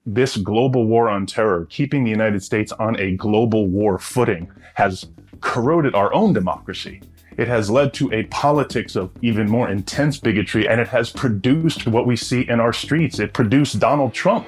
this global war on terror, keeping the United States on a global war footing, has corroded our own democracy. It has led to a politics of even more intense bigotry, and it has produced what we see in our streets. It produced Donald Trump.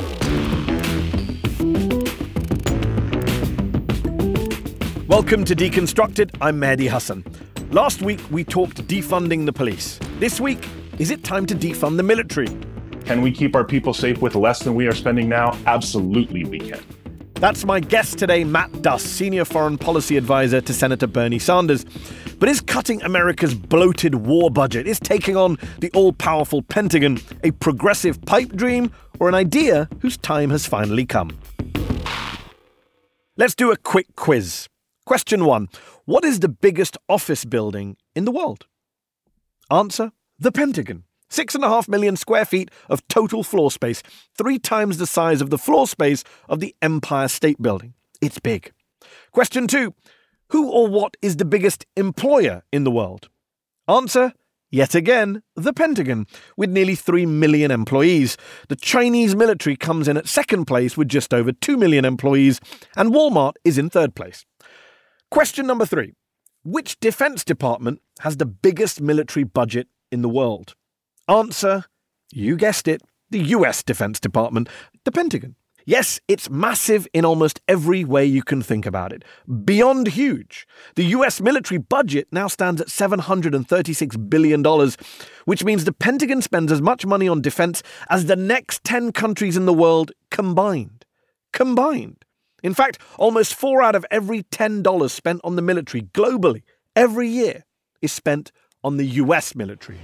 Welcome to Deconstructed. I'm Mehdi Hasan. Last week, we talked defunding the police. This week, is it time to defund the military? Can we keep our people safe with less than we are spending now? Absolutely we can. That's my guest today, Matt Duss, Senior Foreign Policy Advisor to Senator Bernie Sanders. But is cutting America's bloated war budget, is taking on the all-powerful Pentagon a progressive pipe dream or an idea whose time has finally come? Let's do a quick quiz. Question 1. What is the biggest office building in the world? Answer: the Pentagon. 6.5 million square feet of total floor space, 3 times the size of the floor space of the Empire State Building. It's big. Question 2. Who or what is the biggest employer in the world? Answer: yet again, the Pentagon, with nearly 3 million employees. The Chinese military comes in at second place with just over 2 million employees, and Walmart is in third place. Question number 3. Which defense department has the biggest military budget in the world? Answer: you guessed it, the US Defense Department, the Pentagon. Yes, it's massive in almost every way you can think about it. Beyond huge. The US military budget now stands at $736 billion, which means the Pentagon spends as much money on defense as the next 10 countries in the world combined. In fact, almost 4 out of every $10 spent on the military globally every year is spent on the US military.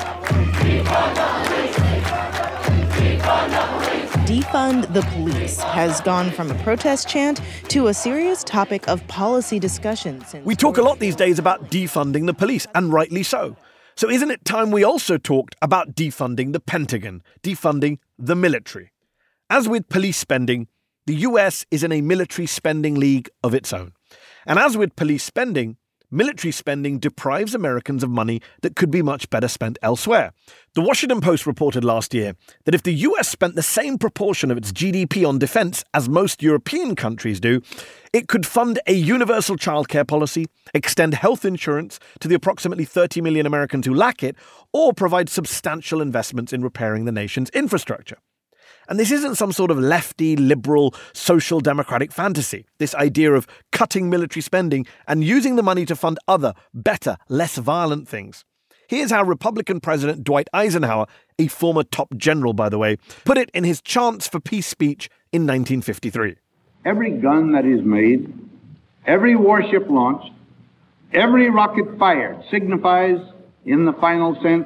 Defund the police has gone from a protest chant to a serious topic of policy discussion. We talk a lot these days about defunding the police, and rightly so. So isn't it time we also talked about defunding the Pentagon, defunding the military? As with police spending, the US is in a military spending league of its own. And as with police spending, military spending deprives Americans of money that could be much better spent elsewhere. The Washington Post reported last year that if the US spent the same proportion of its GDP on defense as most European countries do, it could fund a universal childcare policy, extend health insurance to the approximately 30 million Americans who lack it, or provide substantial investments in repairing the nation's infrastructure. And this isn't some sort of lefty, liberal, social democratic fantasy, this idea of cutting military spending and using the money to fund other, better, less violent things. Here's how Republican President Dwight Eisenhower, a former top general, by the way, put it in his Chants for Peace speech in 1953. Every gun that is made, every warship launched, every rocket fired signifies, in the final sense,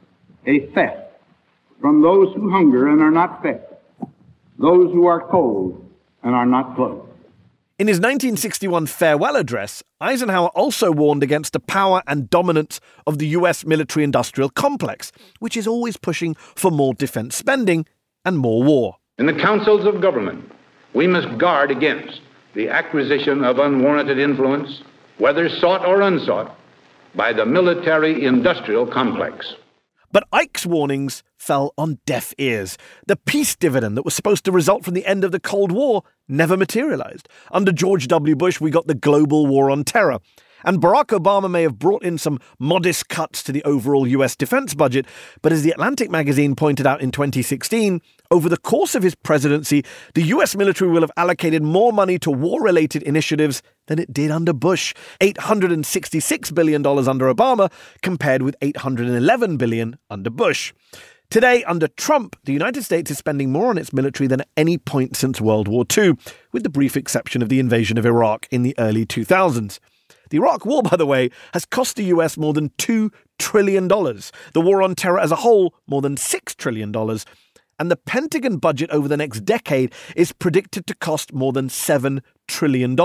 a theft from those who hunger and are not fed, those who are cold and are not clothed. In his 1961 farewell address, Eisenhower also warned against the power and dominance of the US military-industrial complex, which is always pushing for more defense spending and more war. In the councils of government, we must guard against the acquisition of unwarranted influence, whether sought or unsought, by the military-industrial complex. But Ike's warnings fell on deaf ears. The peace dividend that was supposed to result from the end of the Cold War never materialized. Under George W. Bush, we got the global war on terror. And Barack Obama may have brought in some modest cuts to the overall US defense budget, but as The Atlantic magazine pointed out in 2016, over the course of his presidency, the US military will have allocated more money to war-related initiatives than it did under Bush. $866 billion under Obama, compared with $811 billion under Bush. Today, under Trump, the United States is spending more on its military than at any point since World War II, with the brief exception of the invasion of Iraq in the early 2000s. The Iraq War, by the way, has cost the US more than $2 trillion. The war on terror as a whole, more than $6 trillion. And the Pentagon budget over the next decade is predicted to cost more than $7 trillion.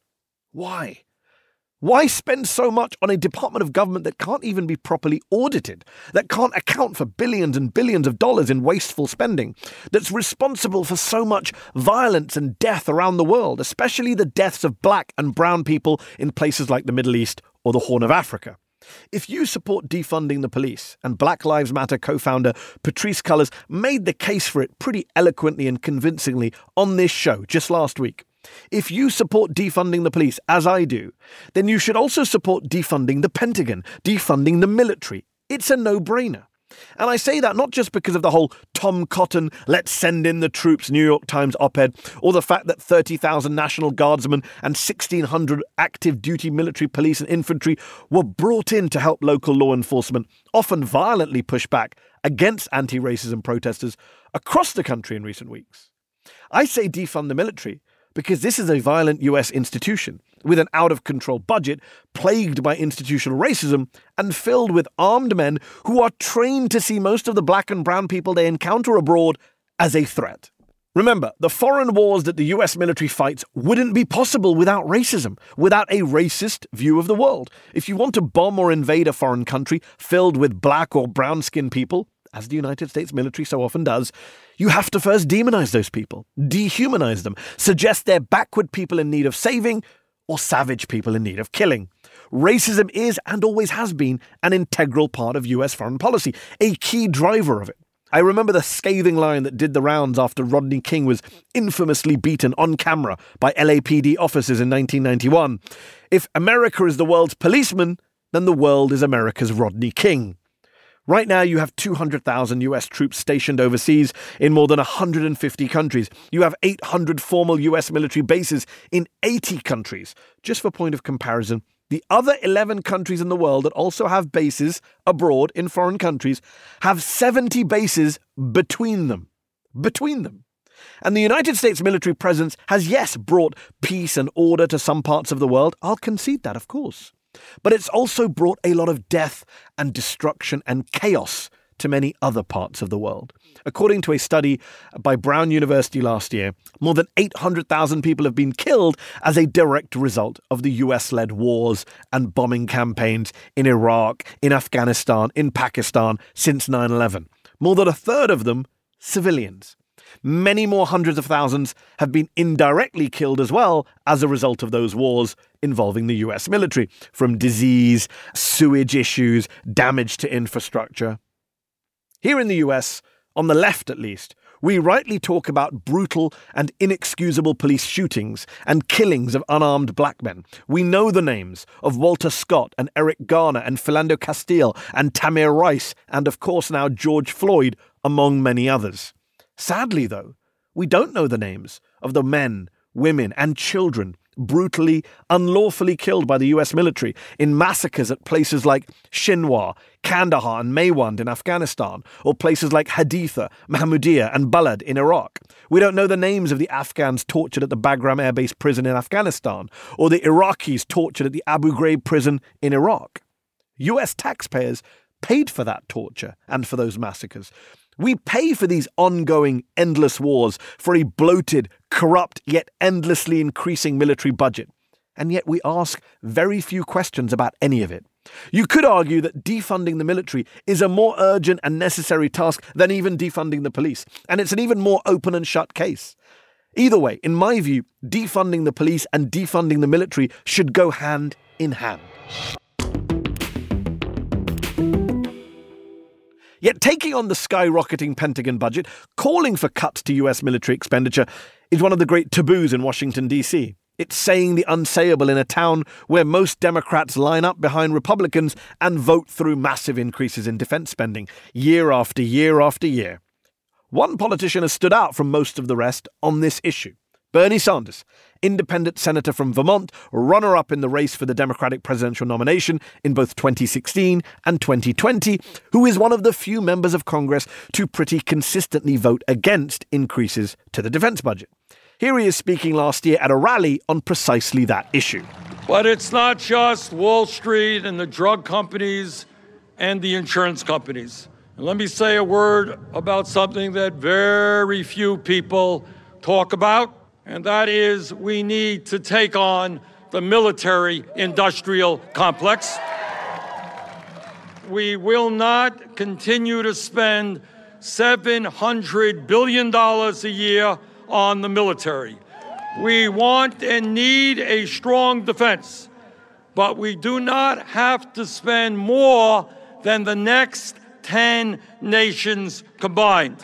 Why? Why spend so much on a department of government that can't even be properly audited, that can't account for billions and billions of dollars in wasteful spending, that's responsible for so much violence and death around the world, especially the deaths of black and brown people in places like the Middle East or the Horn of Africa? If you support defunding the police, and Black Lives Matter co-founder Patrisse Cullors made the case for it pretty eloquently and convincingly on this show just last week, if you support defunding the police, as I do, then you should also support defunding the Pentagon, defunding the military. It's a no-brainer. And I say that not just because of the whole Tom Cotton, let's send in the troops New York Times op-ed, or the fact that 30,000 National Guardsmen and 1,600 active duty military police and infantry were brought in to help local law enforcement, often violently push back against anti-racism protesters across the country in recent weeks. I say defund the military because this is a violent US institution with an out-of-control budget plagued by institutional racism and filled with armed men who are trained to see most of the black and brown people they encounter abroad as a threat. Remember, the foreign wars that the US military fights wouldn't be possible without racism, without a racist view of the world. If you want to bomb or invade a foreign country filled with black or brown-skinned people, as the United States military so often does, you have to first demonize those people, dehumanize them, suggest they're backward people in need of saving, or savage people in need of killing. Racism is, and always has been, an integral part of US foreign policy, a key driver of it. I remember the scathing line that did the rounds after Rodney King was infamously beaten on camera by LAPD officers in 1991. If America is the world's policeman, then the world is America's Rodney King. Right now, you have 200,000 US troops stationed overseas in more than 150 countries. You have 800 formal US military bases in 80 countries. Just for point of comparison, the other 11 countries in the world that also have bases abroad in foreign countries have 70 bases between them. And the United States military presence has, yes, brought peace and order to some parts of the world. I'll concede that, of course. But it's also brought a lot of death and destruction and chaos to many other parts of the world. According to a study by Brown University last year, more than 800,000 people have been killed as a direct result of the US-led wars and bombing campaigns in Iraq, in Afghanistan, in Pakistan since 9/11. More than a third of them, civilians. Many more hundreds of thousands have been indirectly killed as well as a result of those wars involving the US military, from disease, sewage issues, damage to infrastructure. Here in the US, on the left at least, we rightly talk about brutal and inexcusable police shootings and killings of unarmed black men. We know the names of Walter Scott and Eric Garner and Philando Castile and Tamir Rice and, of course, now George Floyd, among many others. Sadly, though, we don't know the names of the men, women, and children brutally, unlawfully killed by the US military in massacres at places like Shinwar, Kandahar, and Maywand in Afghanistan, or places like Haditha, Mahmudiyah, and Balad in Iraq. We don't know the names of the Afghans tortured at the Bagram Air Base prison in Afghanistan, or the Iraqis tortured at the Abu Ghraib prison in Iraq. US taxpayers paid for that torture and for those massacres. We pay for these ongoing, endless wars for a bloated, corrupt, yet endlessly increasing military budget. And yet we ask very few questions about any of it. You could argue that defunding the military is a more urgent and necessary task than even defunding the police. And it's an even more open and shut case. Either way, in my view, defunding the police and defunding the military should go hand in hand. Yet taking on the skyrocketing Pentagon budget, calling for cuts to US military expenditure, is one of the great taboos in Washington, D.C. It's saying the unsayable in a town where most Democrats line up behind Republicans and vote through massive increases in defense spending, year after year after year. One politician has stood out from most of the rest on this issue. Bernie Sanders, independent senator from Vermont, runner-up in the race for the Democratic presidential nomination in both 2016 and 2020, who is one of the few members of Congress to pretty consistently vote against increases to the defense budget. Here he is speaking last year at a rally on precisely that issue. But it's not just Wall Street and the drug companies and the insurance companies. And let me say a word about something that very few people talk about. And that is, we need to take on the military-industrial complex. We will not continue to spend $700 billion a year on the military. We want and need a strong defense, but we do not have to spend more than the next 10 nations combined.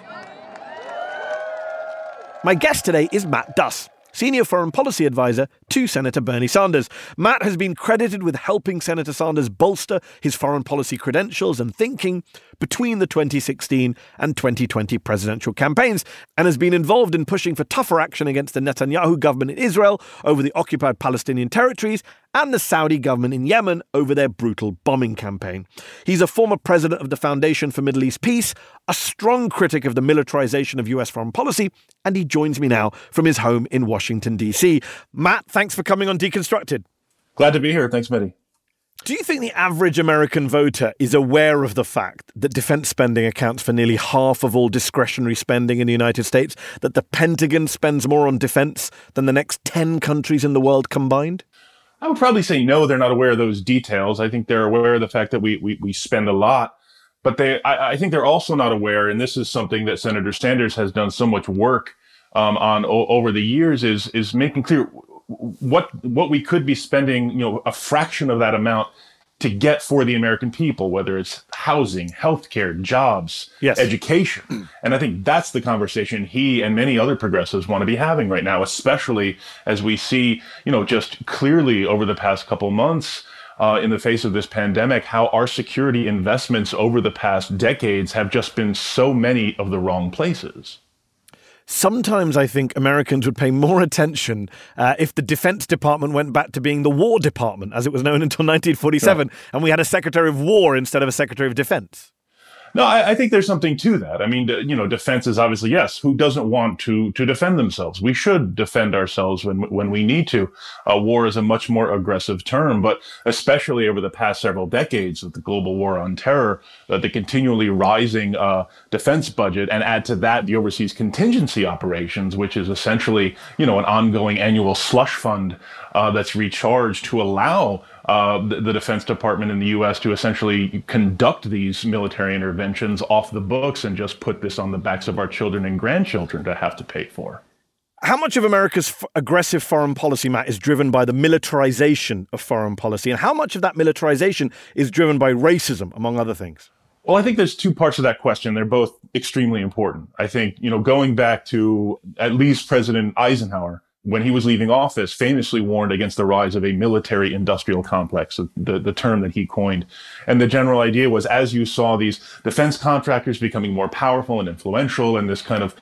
My guest today is Matt Duss, Senior Foreign Policy Advisor to Senator Bernie Sanders. Matt has been credited with helping Senator Sanders bolster his foreign policy credentials and thinking between the 2016 and 2020 presidential campaigns, and has been involved in pushing for tougher action against the Netanyahu government in Israel over the occupied Palestinian territories and the Saudi government in Yemen over their brutal bombing campaign. He's a former president of the Foundation for Middle East Peace, a strong critic of the militarization of US foreign policy, and he joins me now from his home in Washington, D.C. Matt, thanks for coming on Deconstructed. Glad to be here. Thanks, Mehdi. Do you think the average American voter is aware of the fact that defense spending accounts for nearly half of all discretionary spending in the United States, that the Pentagon spends more on defense than the next 10 countries in the world combined? I would probably say no, they're not aware of those details. I think they're aware of the fact that we spend a lot, but I think they're also not aware, and this is something that Senator Sanders has done so much work on over the years, is making clear what we could be spending, a fraction of that amount to get for the American people, whether it's housing, healthcare, jobs, yes, education. And I think that's the conversation he and many other progressives want to be having right now, especially as we see, just clearly over the past couple months, in the face of this pandemic, how our security investments over the past decades have just been so many of the wrong places. Sometimes I think Americans would pay more attention if the Defense Department went back to being the War Department, as it was known until 1947, yeah, and we had a Secretary of War instead of a Secretary of Defense. No, I think there's something to that. I mean, defense is obviously, yes, who doesn't want to defend themselves? We should defend ourselves when we need to. War is a much more aggressive term, but especially over the past several decades with the global war on terror, the continually rising defense budget, and add to that the overseas contingency operations, which is essentially, an ongoing annual slush fund that's recharged to allow the Defense Department in the U.S. to essentially conduct these military interventions off the books and just put this on the backs of our children and grandchildren to have to pay for. How much of America's aggressive foreign policy, Matt, is driven by the militarization of foreign policy? And how much of that militarization is driven by racism, among other things? Well, I think there's two parts of that question. They're both extremely important. I think, going back to at least President Eisenhower, when he was leaving office, famously warned against the rise of a military-industrial complex, the term that he coined. And the general idea was, as you saw these defense contractors becoming more powerful and influential, and this kind of,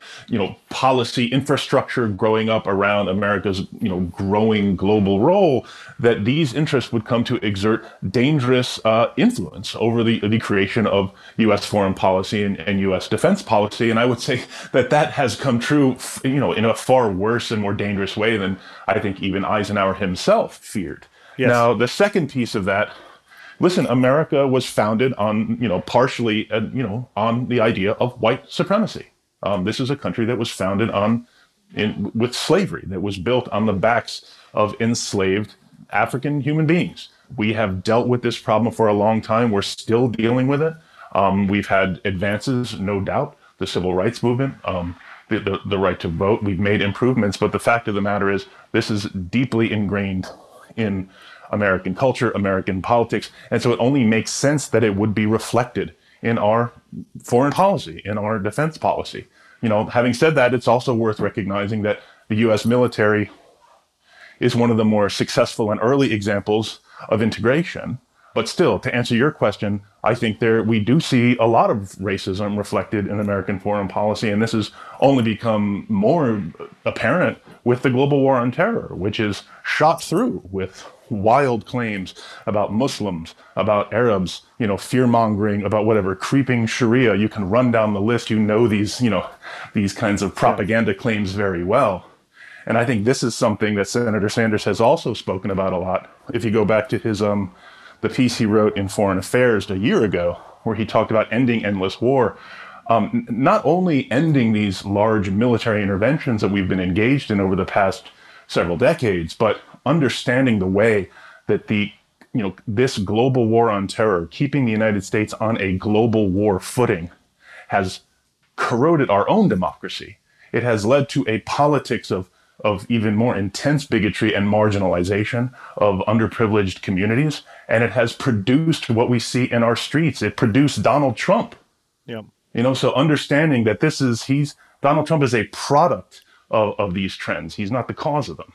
policy infrastructure growing up around America's, growing global role, that these interests would come to exert dangerous influence over the creation of U.S. foreign policy and U.S. defense policy. And I would say that has come true, in a far worse and more dangerous way than I think even Eisenhower himself feared. Yes. Now, the second piece of that, listen, America was founded on, partially, on the idea of white supremacy. This is a country that was founded with slavery, that was built on the backs of enslaved African human beings. We have dealt with this problem for a long time. We're still dealing with it. We've had advances, no doubt, the civil rights movement, the right to vote. We've made improvements, but the fact of the matter is this is deeply ingrained in American culture, American politics, and so it only makes sense that it would be reflected in our foreign policy, in our defense policy. Having said that, it's also worth recognizing that the U.S. military is one of the more successful and early examples of integration. But still, to answer your question, I think we do see a lot of racism reflected in American foreign policy, and this has only become more apparent with the global war on terror, which is shot through with wild claims about Muslims, about Arabs, fear-mongering about whatever, creeping Sharia. You can run down the list. These kinds of propaganda claims very well. And I think this is something that Senator Sanders has also spoken about a lot. If you go back to his the piece he wrote in Foreign Affairs a year ago, where he talked about ending endless war, not only ending these large military interventions that we've been engaged in over the past several decades, but understanding the way that this global war on terror, keeping the United States on a global war footing, has corroded our own democracy. It has led to a politics of of even more intense bigotry and marginalization of underprivileged communities. And it has produced what we see in our streets. It produced Donald Trump. Yeah. So understanding that Donald Trump is a product of these trends. He's not the cause of them.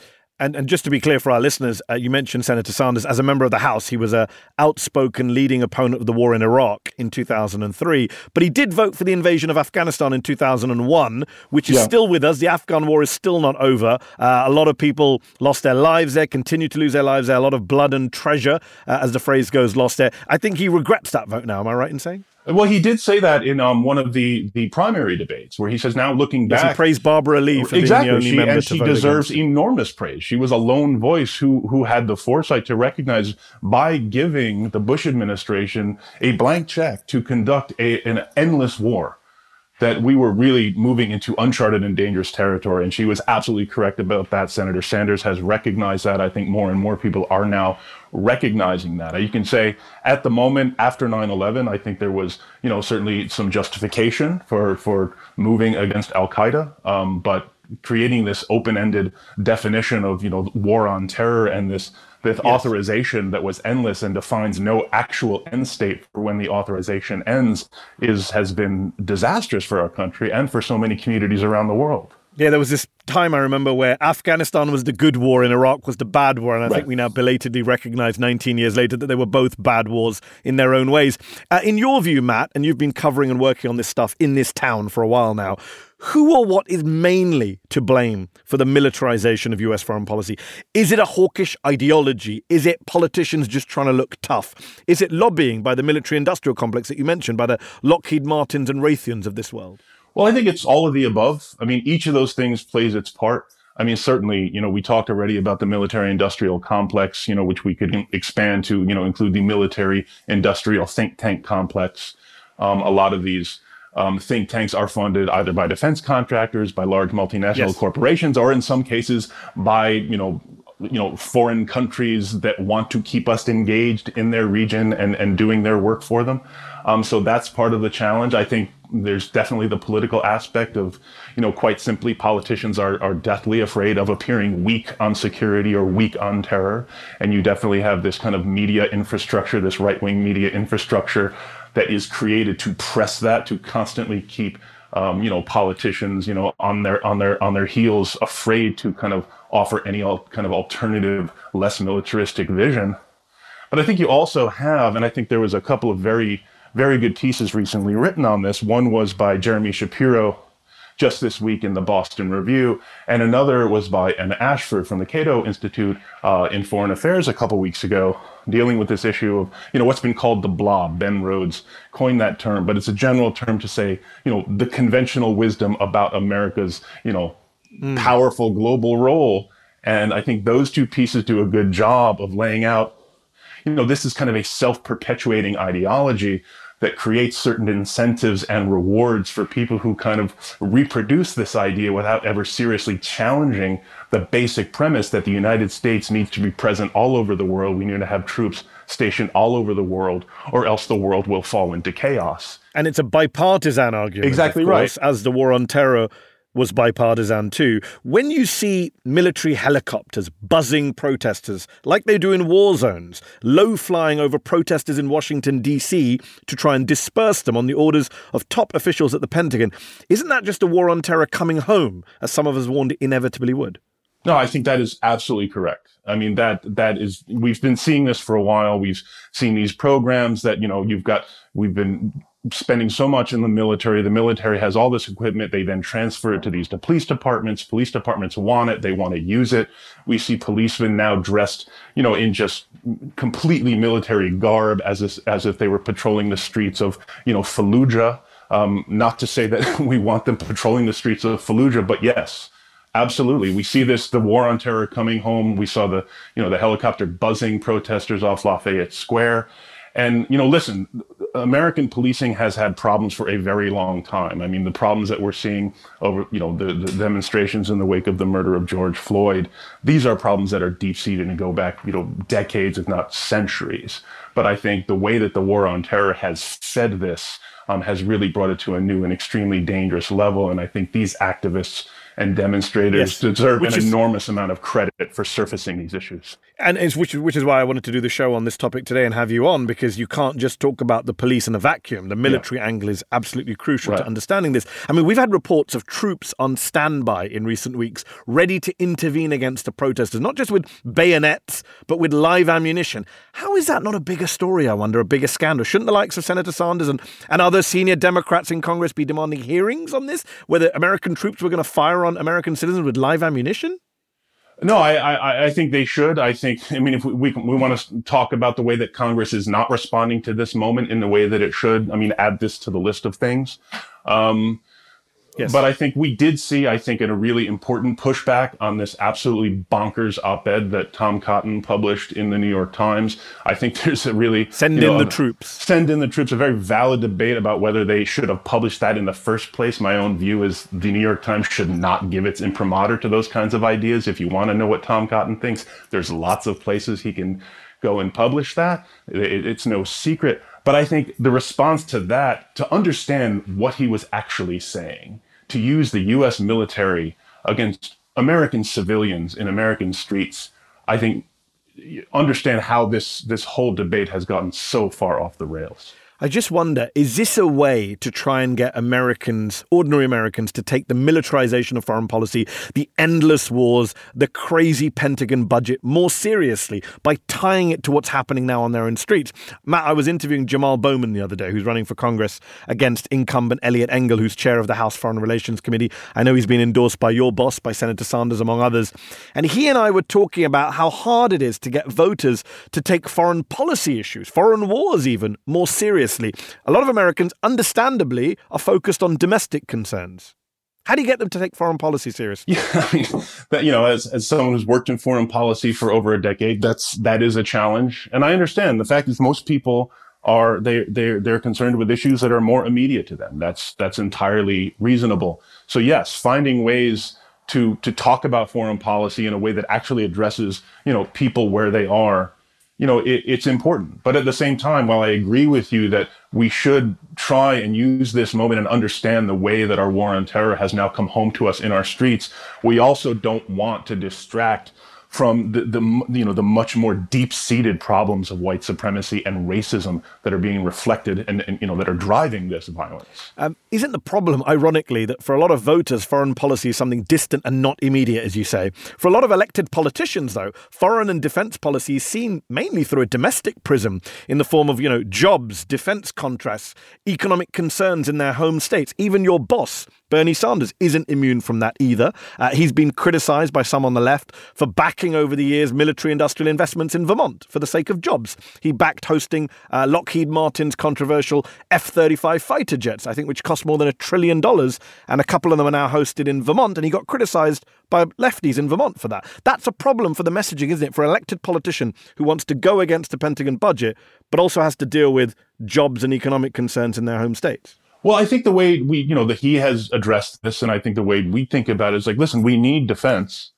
And just to be clear for our listeners, you mentioned Senator Sanders. As a member of the House, he was an outspoken leading opponent of the war in Iraq in 2003. But he did vote for the invasion of Afghanistan in 2001, which is still with us. The Afghan war is still not over. A lot of people lost their lives there, continue to lose their lives there. A lot of blood and treasure, as the phrase goes, lost there. I think he regrets that vote now. Am I right in saying? Well, he did say that in one of the primary debates, where he says, now looking back, he praised Barbara Lee for being the only member to vote against. She deserves enormous praise. She was a lone voice who had the foresight to recognize, by giving the Bush administration a blank check to conduct an endless war, that we were really moving into uncharted and dangerous territory. And she was absolutely correct about that. Senator Sanders has recognized that. I think more and more people are now recognizing that. You can say at the moment, after 9/11, I think there was, certainly some justification for moving against al-Qaeda. But creating this open-ended definition of, war on terror and this authorization that was endless and defines no actual end state for when the authorization ends has been disastrous for our country and for so many communities around the world. Yeah, there was this time I remember where Afghanistan was the good war and Iraq was the bad war. And I think we now belatedly recognize 19 years later that they were both bad wars in their own ways. In your view, Matt, and you've been covering and working on this stuff in this town for a while now, who or what is mainly to blame for the militarization of US foreign policy? Is it a hawkish ideology? Is it politicians just trying to look tough? Is it lobbying by the military-industrial complex that you mentioned, by the Lockheed Martins and Raytheons of this world? Well, I think it's all of the above. I mean, each of those things plays its part. I mean, certainly, we talked already about the military-industrial complex, which we could expand to, include the military-industrial think tank complex. A lot of these think tanks are funded either by defense contractors, by large multinational corporations, or in some cases by, foreign countries that want to keep us engaged in their region and doing their work for them. So that's part of the challenge. I think there's definitely the political aspect of, quite simply, politicians are deathly afraid of appearing weak on security or weak on terror. And you definitely have this kind of media infrastructure, this right-wing media infrastructure that is created to press that, to constantly keep, politicians, on their heels, afraid to kind of offer any kind of alternative, less militaristic vision. But I think you also have, and I think there was a couple of very, very good pieces recently written on this. One was by Jeremy Shapiro just this week in the Boston Review, and another was by Emma Ashford from the Cato Institute in Foreign Affairs a couple weeks ago, dealing with this issue of, what's been called the blob. Ben Rhodes coined that term, but it's a general term to say, the conventional wisdom about America's, powerful global role. And I think those two pieces do a good job of laying out, this is kind of a self-perpetuating ideology that creates certain incentives and rewards for people who kind of reproduce this idea without ever seriously challenging the basic premise that the United States needs to be present all over the world. We need to have troops stationed all over the world, or else the world will fall into chaos. And it's a bipartisan argument, exactly, of course, right, as the war on terror was bipartisan too. When you see military helicopters buzzing protesters like they do in war zones, low flying over protesters in Washington, D.C. to try and disperse them on the orders of top officials at the Pentagon, isn't that just a war on terror coming home, as some of us warned it inevitably would? No, I think that is absolutely correct. I mean, that is, we've been seeing this for a while. We've seen these programs that, we've been spending so much in the military. The military has all this equipment. They then transfer it to these police departments. Police departments want it. They want to use it. We see policemen now dressed, in just completely military garb as if they were patrolling the streets of, Fallujah. Not to say that we want them patrolling the streets of Fallujah, but yes, absolutely. We see this, the war on terror coming home. We saw the helicopter buzzing protesters off Lafayette Square. And, listen, American policing has had problems for a very long time. I mean, the problems that we're seeing over, the demonstrations in the wake of the murder of George Floyd, these are problems that are deep-seated and go back, decades, if not centuries. But I think the way that the war on terror has fed this has really brought it to a new and extremely dangerous level. And I think these activists and demonstrators deserve Which an is enormous amount of credit for surfacing these issues. And which is why I wanted to do the show on this topic today and have you on, because you can't just talk about the police in a vacuum. The military angle is absolutely crucial to understanding this. I mean, we've had reports of troops on standby in recent weeks, ready to intervene against the protesters, not just with bayonets, but with live ammunition. How is that not a bigger story, I wonder, a bigger scandal? Shouldn't the likes of Senator Sanders and other senior Democrats in Congress be demanding hearings on this, whether American troops were going to fire on American citizens with live ammunition? No, I think they should. I mean, if we want to talk about the way that Congress is not responding to this moment in the way that it should, I mean, add this to the list of things. Yes. But I think we did see, a really important pushback on this absolutely bonkers op-ed that Tom Cotton published in the New York Times. I think there's a really... Send in the troops, a very valid debate about whether they should have published that in the first place. My own view is the New York Times should not give its imprimatur to those kinds of ideas. If you want to know what Tom Cotton thinks, there's lots of places he can go and publish that. It's no secret. But I think the response to that, to understand what he was actually saying, to use the U.S. military against American civilians in American streets, I think understand how this whole debate has gotten so far off the rails. I just wonder, is this a way to try and get Americans, ordinary Americans, to take the militarization of foreign policy, the endless wars, the crazy Pentagon budget more seriously by tying it to what's happening now on their own streets? Matt, I was interviewing Jamal Bowman the other day, who's running for Congress against incumbent Eliot Engel, who's chair of the House Foreign Relations Committee. I know he's been endorsed by your boss, by Senator Sanders, among others. And he and I were talking about how hard it is to get voters to take foreign policy issues, foreign wars even, more seriously. A lot of Americans, understandably, are focused on domestic concerns. How do you get them to take foreign policy seriously? Yeah, I mean, as someone who's worked in foreign policy for over a decade, that is a challenge. And I understand the fact is most people are they're concerned with issues that are more immediate to them. That's entirely reasonable. So yes, finding ways to talk about foreign policy in a way that actually addresses, people where they are, it's important. But at the same time, while I agree with you that we should try and use this moment and understand the way that our war on terror has now come home to us in our streets, we also don't want to distract from the much more deep-seated problems of white supremacy and racism that are being reflected and that are driving this violence. Isn't the problem, ironically, that for a lot of voters, foreign policy is something distant and not immediate, as you say? For a lot of elected politicians, though, foreign and defense policy is seen mainly through a domestic prism in the form of, jobs, defense contracts, economic concerns in their home states. Even your boss, Bernie Sanders, isn't immune from that either. He's been criticized by some on the left for backing over the years military industrial investments in Vermont for the sake of jobs. He backed hosting Lockheed Martin's controversial F-35 fighter jets, I think, which cost more than $1 trillion, and a couple of them are now hosted in Vermont, and he got criticized by lefties in Vermont for that. That's a problem for the messaging, isn't it, for an elected politician who wants to go against the Pentagon budget, but also has to deal with jobs and economic concerns in their home states. Well, I think the way that he has addressed this, and I think the way we think about it is like, listen, we need defense.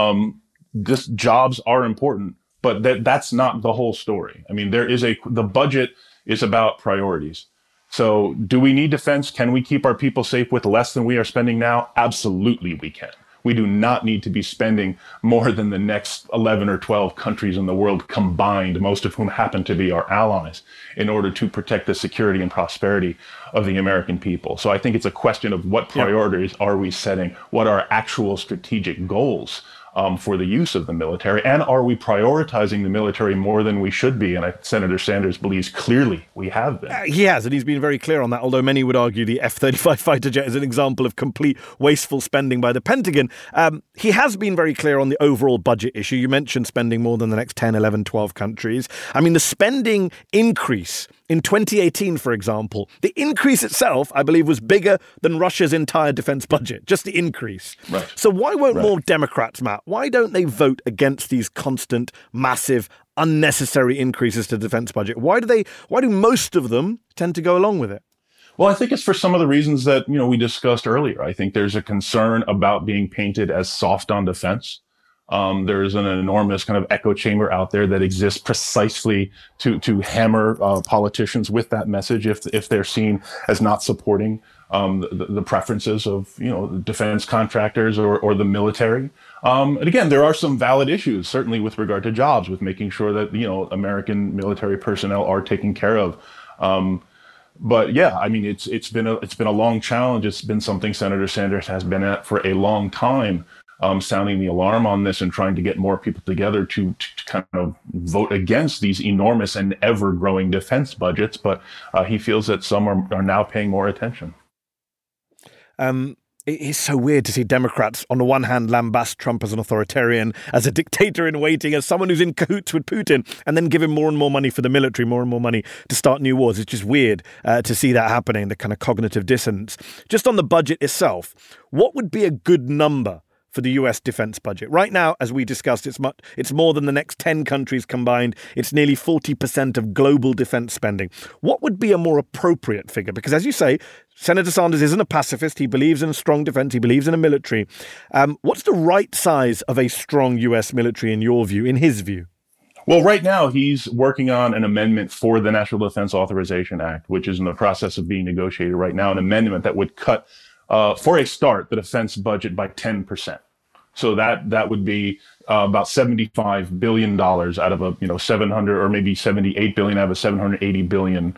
Jobs are important, but that's not the whole story. I mean, the budget is about priorities. So do we need defense? Can we keep our people safe with less than we are spending now? Absolutely, we can. We do not need to be spending more than the next 11 or 12 countries in the world combined, most of whom happen to be our allies, in order to protect the security and prosperity of the American people. So I think it's a question of what priorities are we setting? What are actual strategic goals for the use of the military? And are we prioritizing the military more than we should be? And Senator Sanders believes clearly we have been. He has, and he's been very clear on that, although many would argue the F-35 fighter jet is an example of complete wasteful spending by the Pentagon. He has been very clear on the overall budget issue. You mentioned spending more than the next 10, 11, 12 countries. I mean, the spending increase in 2018, for example, the increase itself, I believe, was bigger than Russia's entire defense budget, just the increase. Right. So why won't more Democrats, Matt, why don't they vote against these constant, massive, unnecessary increases to the defense budget? Why do most of them tend to go along with it? Well, I think it's for some of the reasons that, we discussed earlier. I think there's a concern about being painted as soft on defense. There's an enormous kind of echo chamber out there that exists precisely to hammer politicians with that message if they're seen as not supporting the preferences of defense contractors or the military. And again, there are some valid issues, certainly with regard to jobs, with making sure that American military personnel are taken care of. But yeah, I mean, it's been a long challenge. It's been something Senator Sanders has been at for a long time. Sounding the alarm on this and trying to get more people together to kind of vote against these enormous and ever-growing defense budgets. But he feels that some are now paying more attention. It is so weird to see Democrats, on the one hand, lambast Trump as an authoritarian, as a dictator in waiting, as someone who's in cahoots with Putin, and then give him more and more money for the military, more and more money to start new wars. It's just weird to see that happening, the kind of cognitive dissonance. Just on the budget itself, what would be a good number for the US defense budget? Right now, as we discussed, it's more than the next 10 countries combined. It's nearly 40% of global defense spending. What would be a more appropriate figure? Because as you say, Senator Sanders isn't a pacifist. He believes in a strong defense. He believes in a military. What's the right size of a strong US military in your view, in his view? Well, right now, he's working on an amendment for the National Defense Authorization Act, which is in the process of being negotiated right now, an amendment that would cut, for a start, the defense budget by 10%. So that would be about $75 billion out of a 700 or maybe 78 billion out of a $780 billion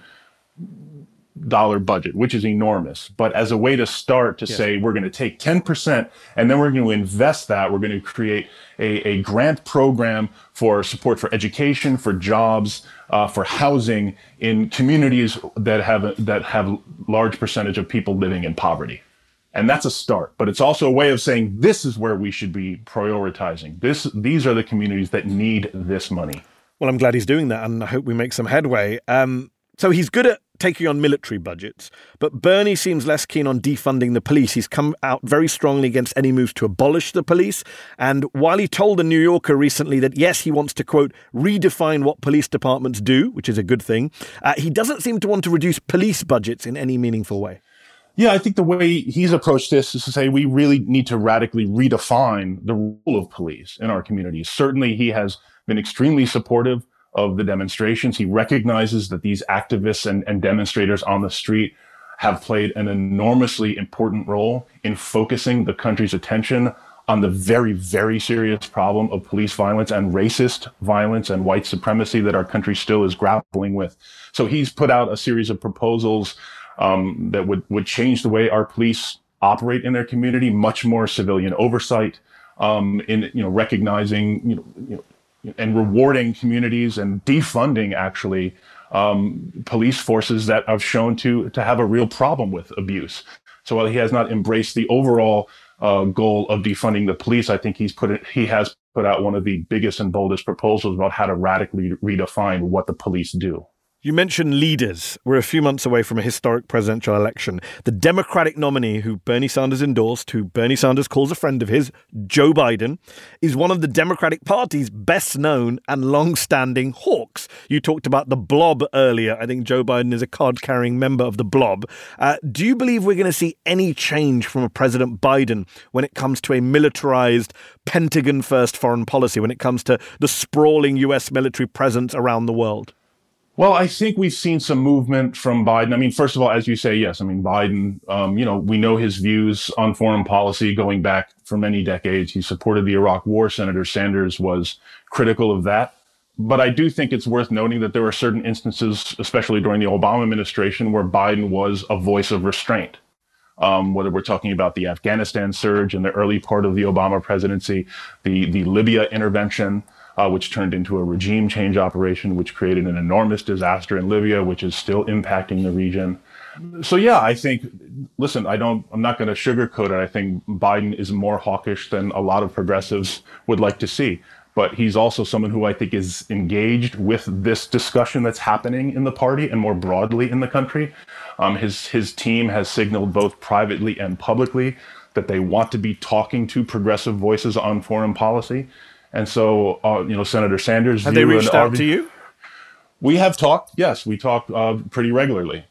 budget, which is enormous. But as a way to start to say we're going to take 10% and then we're going to invest that, we're going to create a grant program for support for education, for jobs, for housing in communities that have large percentage of people living in poverty. And that's a start, but it's also a way of saying this is where we should be prioritizing. These are the communities that need this money. Well, I'm glad he's doing that, and I hope we make some headway. So he's good at taking on military budgets, but Bernie seems less keen on defunding the police. He's come out very strongly against any moves to abolish the police. And while he told the New Yorker recently that, yes, he wants to, quote, redefine what police departments do, which is a good thing, he doesn't seem to want to reduce police budgets in any meaningful way. Yeah, I think the way he's approached this is to say we really need to radically redefine the role of police in our communities. Certainly, he has been extremely supportive of the demonstrations. He recognizes that these activists and demonstrators on the street have played an enormously important role in focusing the country's attention on the very, very serious problem of police violence and racist violence and white supremacy that our country still is grappling with. So he's put out a series of proposals that would change the way our police operate in their community, much more civilian oversight, in recognizing and rewarding communities and defunding actually police forces that have shown to have a real problem with abuse. So while he has not embraced the overall goal of defunding the police, I think he has put out one of the biggest and boldest proposals about how to radically redefine what the police do. You mentioned leaders. We're a few months away from a historic presidential election. The Democratic nominee who Bernie Sanders endorsed, who Bernie Sanders calls a friend of his, Joe Biden, is one of the Democratic Party's best known and long-standing hawks. You talked about the Blob earlier. I think Joe Biden is a card-carrying member of the Blob. Do you believe we're going to see any change from a President Biden when it comes to a militarized, Pentagon-first foreign policy, when it comes to the sprawling U.S. military presence around the world? Well, I think we've seen some movement from Biden. I mean, first of all, as you say, yes. I mean, Biden, we know his views on foreign policy going back for many decades. He supported the Iraq War. Senator Sanders was critical of that. But I do think it's worth noting that there were certain instances, especially during the Obama administration, where Biden was a voice of restraint. Whether we're talking about the Afghanistan surge in the early part of the Obama presidency, the Libya intervention, which turned into a regime change operation, which created an enormous disaster in Libya, which is still impacting the region. So, yeah, I think, listen, I'm not going to sugarcoat it. I think Biden is more hawkish than a lot of progressives would like to see. But he's also someone who I think is engaged with this discussion that's happening in the party and more broadly in the country. His team has signaled both privately and publicly that they want to be talking to progressive voices on foreign policy. And so, Senator Sanders' have they reached out to you? We have talked. Yes, we talk pretty regularly.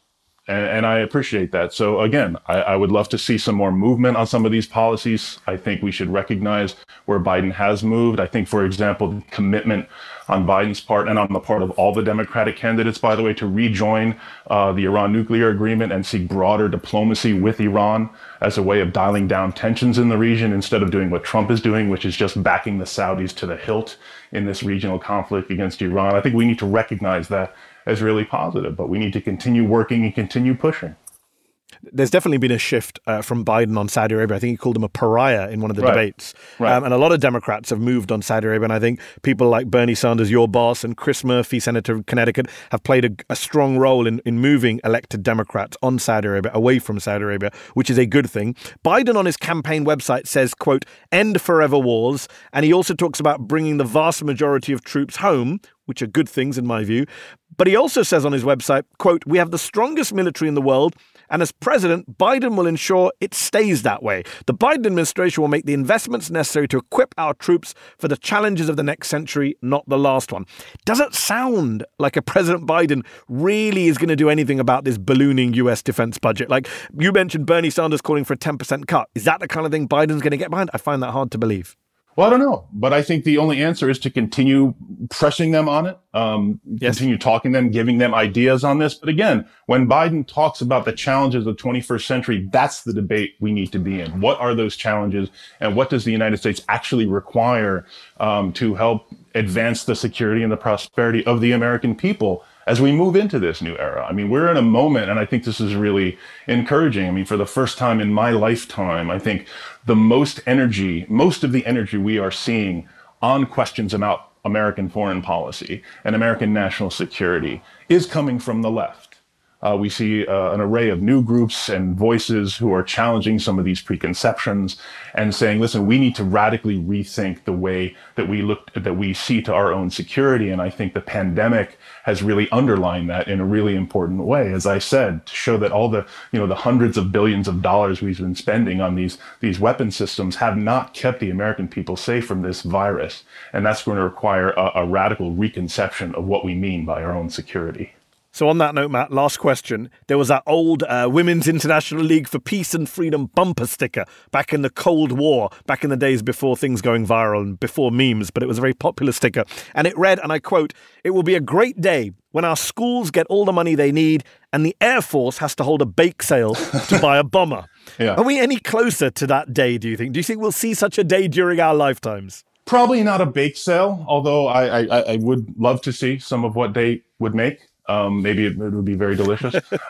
And I appreciate that. So again, I would love to see some more movement on some of these policies. I think we should recognize where Biden has moved. I think, for example, the commitment on Biden's part and on the part of all the Democratic candidates, by the way, to rejoin the Iran nuclear agreement and seek broader diplomacy with Iran as a way of dialing down tensions in the region instead of doing what Trump is doing, which is just backing the Saudis to the hilt in this regional conflict against Iran. I think we need to recognize that as really positive, but we need to continue working and continue pushing. There's definitely been a shift from Biden on Saudi Arabia. I think he called him a pariah in one of the debates. Right. And a lot of Democrats have moved on Saudi Arabia. And I think people like Bernie Sanders, your boss, and Chris Murphy, Senator of Connecticut, have played a strong role in moving elected Democrats on Saudi Arabia, away from Saudi Arabia, which is a good thing. Biden on his campaign website says, quote, end forever wars. And he also talks about bringing the vast majority of troops home, which are good things in my view. But he also says on his website, quote, we have the strongest military in the world, and as president, Biden will ensure it stays that way. The Biden administration will make the investments necessary to equip our troops for the challenges of the next century, not the last one. Doesn't sound like a President Biden really is going to do anything about this ballooning US defense budget. Like you mentioned Bernie Sanders calling for a 10% cut. Is that the kind of thing Biden's going to get behind? I find that hard to believe. Well, I don't know, but I think the only answer is to continue pressing them on it, continue talking to them, giving them ideas on this. But again, when Biden talks about the challenges of the 21st century, that's the debate we need to be in. What are those challenges, and what does the United States actually require to help advance the security and the prosperity of the American people as we move into this new era? I mean, we're in a moment, and I think this is really encouraging. I mean, for the first time in my lifetime, I think most of the energy we are seeing on questions about American foreign policy and American national security is coming from the left. We see an array of new groups and voices who are challenging some of these preconceptions and saying, listen, we need to radically rethink the way that we see to our own security. And I think the pandemic has really underlined that in a really important way, as I said, to show that all the hundreds of billions of dollars we've been spending on these weapon systems have not kept the American people safe from this virus. And that's going to require a radical reconception of what we mean by our own security. So on that note, Matt, last question. There was that old Women's International League for Peace and Freedom bumper sticker back in the Cold War, back in the days before things going viral and before memes, but it was a very popular sticker. And it read, and I quote, "It will be a great day when our schools get all the money they need and the Air Force has to hold a bake sale to buy a bomber." Yeah. Are we any closer to that day, do you think? Do you think we'll see such a day during our lifetimes? Probably not a bake sale, although I would love to see some of what they would make. Maybe it would be very delicious.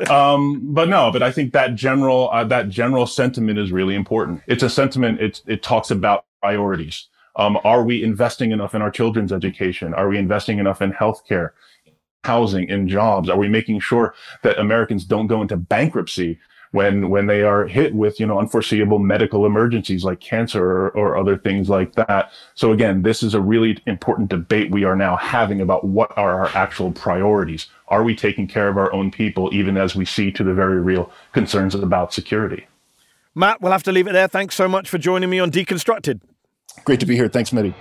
But I think that general sentiment is really important. It's a sentiment. It talks about priorities. Are we investing enough in our children's education? Are we investing enough in healthcare, housing, in jobs? Are we making sure that Americans don't go into bankruptcy when they are hit with, unforeseeable medical emergencies like cancer or other things like that? So again, this is a really important debate we are now having about what are our actual priorities. Are we taking care of our own people, even as we see to the very real concerns about security? Matt, we'll have to leave it there. Thanks so much for joining me on Deconstructed. Great to be here. Thanks, Mehdi.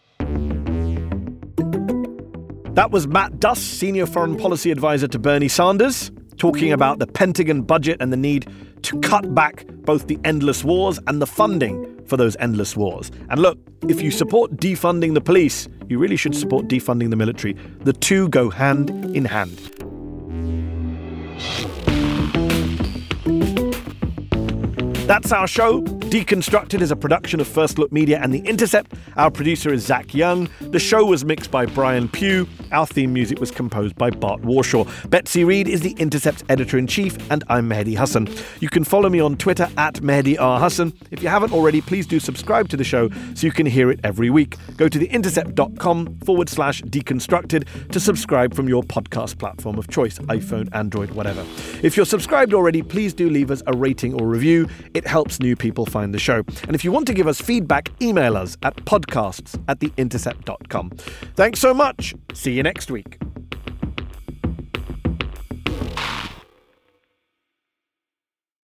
That was Matt Duss, Senior Foreign Policy Advisor to Bernie Sanders, talking about the Pentagon budget and the need to cut back both the endless wars and the funding for those endless wars. And look, if you support defunding the police, you really should support defunding the military. The two go hand in hand. That's our show. Deconstructed is a production of First Look Media and The Intercept. Our producer is Zach Young. The show was mixed by Brian Pugh. Our theme music was composed by Bart Warshaw. Betsy Reed is The Intercept's editor-in-chief, and I'm Mehdi Hassan. You can follow me on Twitter at Mehdi R. Hassan. If you haven't already, please do subscribe to the show so you can hear it every week. Go to theintercept.com/deconstructed to subscribe from your podcast platform of choice, iPhone, Android, whatever. If you're subscribed already, please do leave us a rating or review. It helps new people find the show. And if you want to give us feedback, email us at podcasts@theintercept.com. Thanks so much. See you next week.